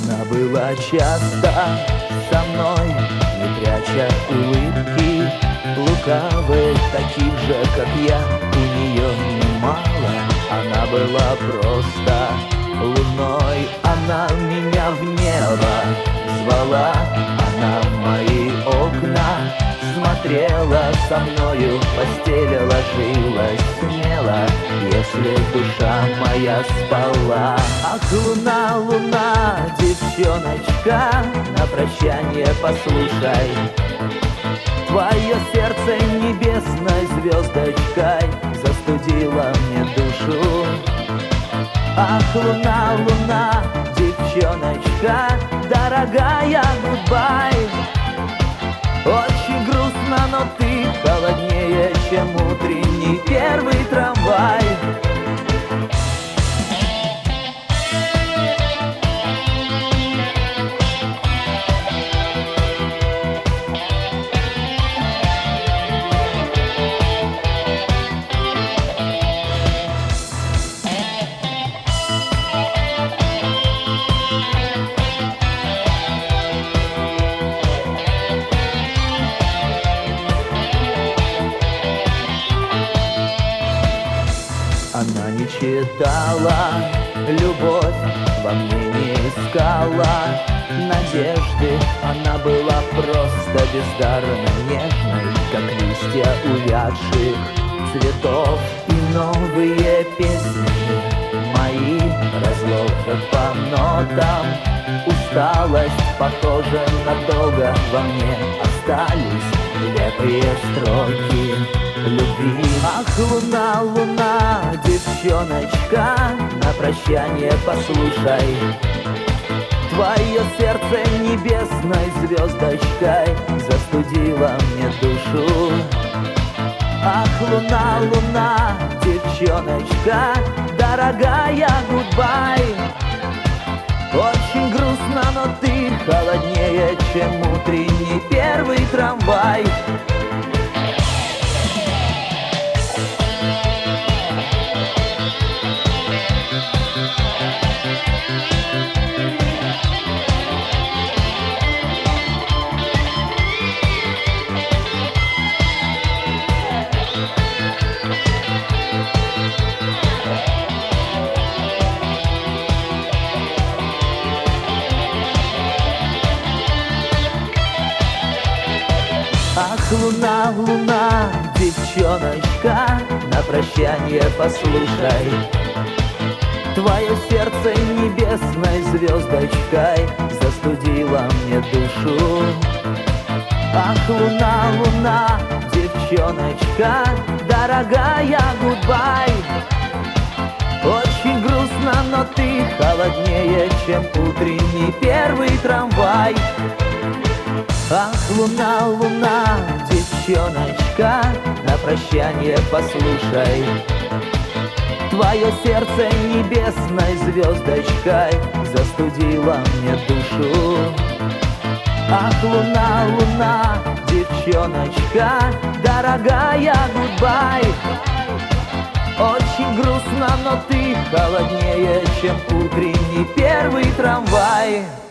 Она была часто со мной, не пряча улыбки лукавых, таких же, как я, у нее немало. Она была просто луной, она меня в небо звала. Она в мои окна смотрела, со мною в постели ложилась смело, если душа моя спала. Ах, луна, луна, девчоночка, на прощание послушай, твое сердце небесной звездочкой застудило мне душу. Ах, луна, луна, девчоночка, дорогая, гудбай. Очень грустно, но ты холоднее, чем утренний первый трамвай. Она не читала любовь, во мне не искала надежды. Она была просто бездарно нежной, как листья увядших цветов. И новые песни мои разложат по нотам. Усталость, похоже, надолго во мне остались нелепые строки любви. Ах, луна, луна, девчоночка, на прощание послушай, твое сердце небесной звездочкой застудило мне душу. Ах, луна, луна, девчоночка, дорогая, гудбай. Очень грустно, но ты холоднее, чем утренний первый трамвай. Ах, луна, луна, девчоночка, на прощание послушай, твое сердце небесной звездочкой застудило мне душу. Ах, луна, луна, девчоночка, дорогая, гудбай. Очень грустно, но ты холоднее, чем утренний первый трамвай. Ах, луна, луна, девчоночка, на прощание послушай, твое сердце небесной звездочкой застудило мне душу. Ах, луна, луна, девчоночка, дорогая, гудбай. Очень грустно, но ты холоднее, чем утренний первый трамвай.